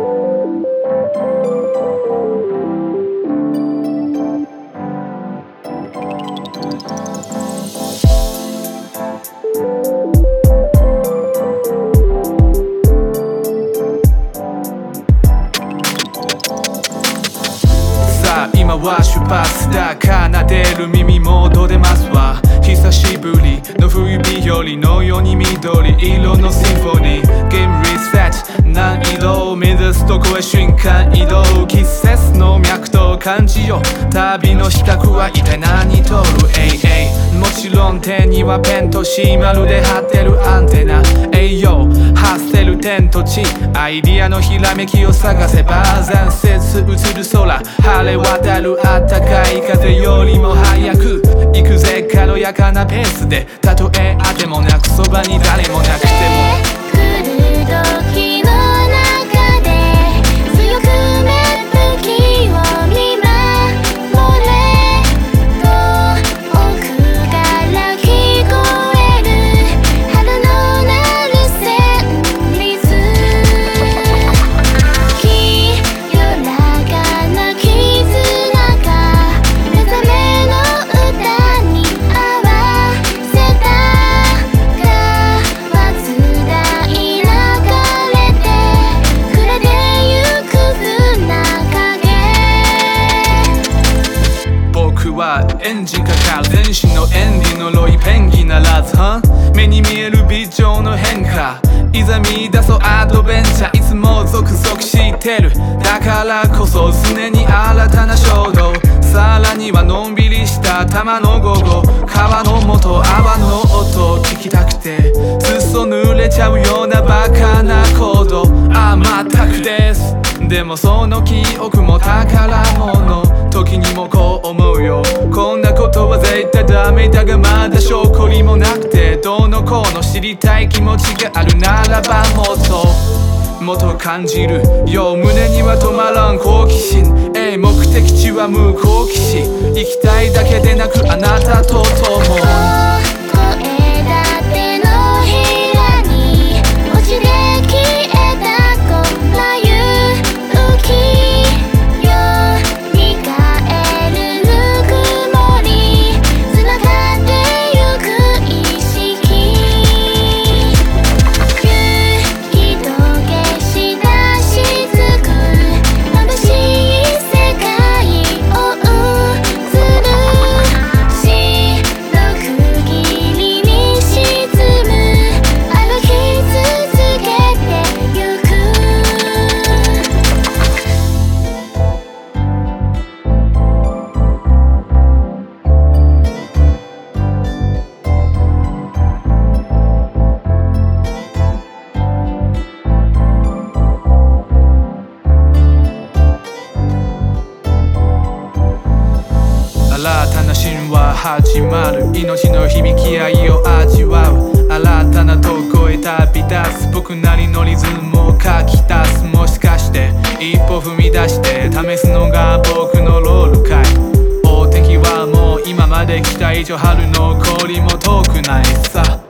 今は出発だ、奏でる耳元出ますわ。久しぶりの冬日和のように緑色のシンフォニー。ゲームリセット難易度を目指すとこへ瞬間移動。季節の脈と感じよ旅の支度は一体何とる。もちろん手にはペンとシマルで張ってるアンテナ。発せる天と地、アイディアのひらめきを探せば残雪映る空、晴れ渡るあったかい風よりも早く行くぜ軽やかなペースで。たとえあてもなくそばに誰もなくてもエンジンかかる全身のエンディのロイペンギならず、目に見える微調の変化、いざ見出そうアドベンチャー。いつもゾクゾクしてるだからこそ常に新たな衝動。さらにはのんびりした玉の午後、川の元泡の音聞きたくて裾濡れちゃうようなバカな行動。全くです。でもその記憶も宝物。時にもこう思うよ、こんなことは絶対ダメだがまだ証拠りもなくて、どうのこうの知りたい気持ちがあるならばもっと感じるよ。胸には止まらん好奇心、目的地は無好奇心。行きたいだけでなくあなたと共新たな神話始まる、命の響き合いを味わう。新たなとこへ旅立つ、僕なりのリズムを書き足す。もしかして一歩踏み出して試すのが僕のロールかい。お天気はもう今まで来た以上春の氷も遠くないさ。